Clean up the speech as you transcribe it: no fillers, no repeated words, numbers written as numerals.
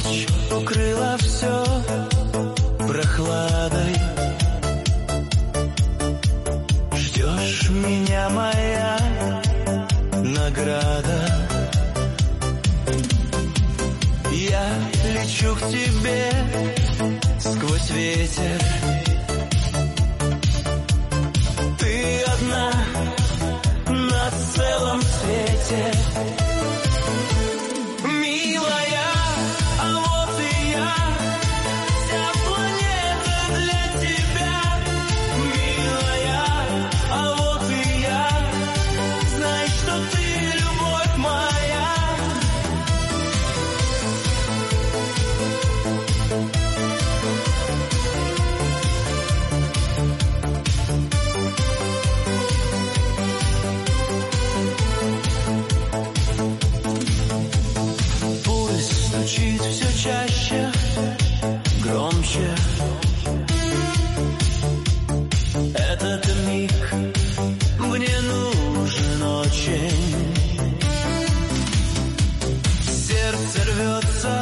Ночь укрыла все прохладой. Ждешь меня, моя награда. Я лечу к тебе сквозь ветер. Ты одна на целом свете. Милая, а вот и я. Вся планета для тебя. Милая, а вот и я. Знай, что ты любовь моя. Звучит все чаще, громче. Этот миг мне нужен очень. Сердце рвется